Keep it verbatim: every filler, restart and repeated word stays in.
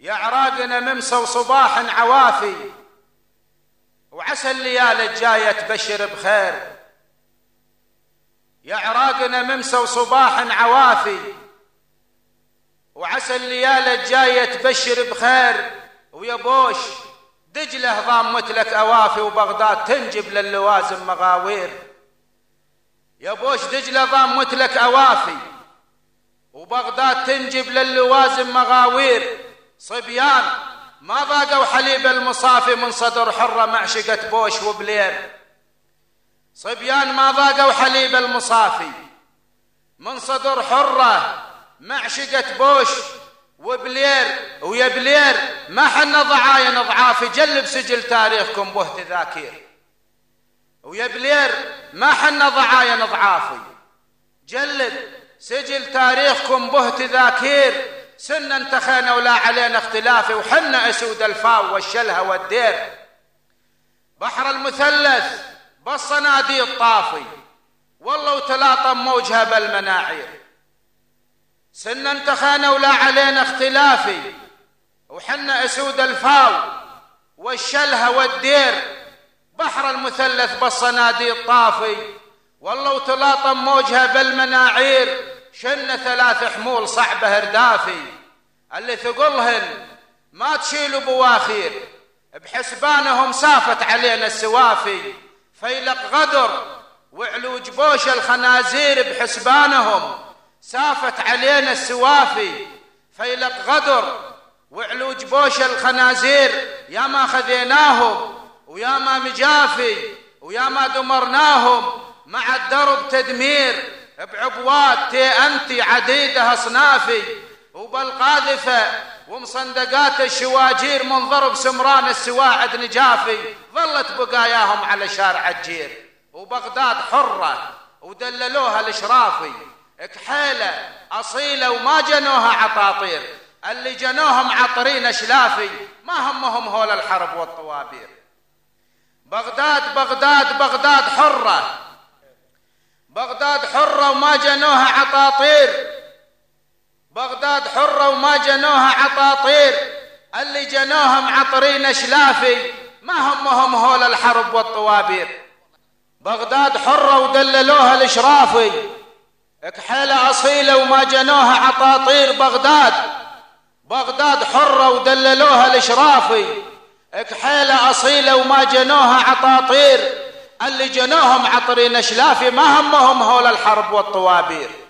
يا عراقنا ممسى وصباح عوافي، وعسى الليالي الجاية تبشر بخير. يا عراقنا ممسى وصباح عوافي، وعسى الليالي الجاية تبشر بخير. ويا بوش دجلة ضامت لك أوافي، وبغداد تنجب للوازم مغاوير. يا بوش دجلة ضامت لك أوافي، وبغداد تنجب للوازم مغاوير. صبيان ما ضاقوا حليب المصافي من صدر حرة معشقة بوش وبلير. صبيان ما ضاقوا حليب المصافي من صدر حرة معشقة بوش وبلير. ويا بلير ما حنا ضعاين ضعافي، جلب سجل تاريخكم به تذاكير. ويا بلير ما حنا ضعاين ضعافي، جلب سجل تاريخكم به تذاكير. سنة انتخينا ولا علينا اختلافي، وحنا اسود الفاو والشلها والدير. بحر المثلث بالصناديق طافي، والله وتلاطم موجها بالمناعير. سنة انتخينا ولا علينا اختلافي، وحنا اسود الفاو والشلها والدير. بحر المثلث بالصناديق طافي، والله وتلاطم موجها بالمناعير. شن ثلاث حمول صعبة هردافي، اللي ثقلهن ما تشيلوا بواخير. بحسبانهم سافت علينا السوافي، فيلق غدر وعلوج بوش الخنازير. بحسبانهم سافت علينا السوافي، فيلق غدر وعلوج بوش الخنازير. يا ما خذيناهم ويا ما مجافي، ويا ما دمرناهم مع الدرب تدمير. بعبوات تي أنتي عديدة أصنافي، وبالقاذفة ومصندقات الشواجير. من ضرب سمران السواعد نجافي، ظلت بقاياهم على شارع الجير. وبغداد حرة ودللوها الاشرافي، كحيلة أصيلة وما جنوها عطاطير. اللي جنوهم عطرين اشلافي، ما همهم هول الحرب والطوابير. بغداد بغداد بغداد حرة، بغداد حرة وما جنوها عطاطير. بغداد حرة وما جنوها عطاطير. اللي جنوهم عطرين اشلافي، ما همهم هول الحرب والطوابير. بغداد حرة ودللوها الاشرافي، كحيلة أصيلة وما جنوها عطاطير. بغداد بغداد حرة ودللوها الاشرافي، كحيلة أصيلة وما جنوها عطاطير. اللي جنوهم عطرين اشلافي، ما همهم هول الحرب والطوابير.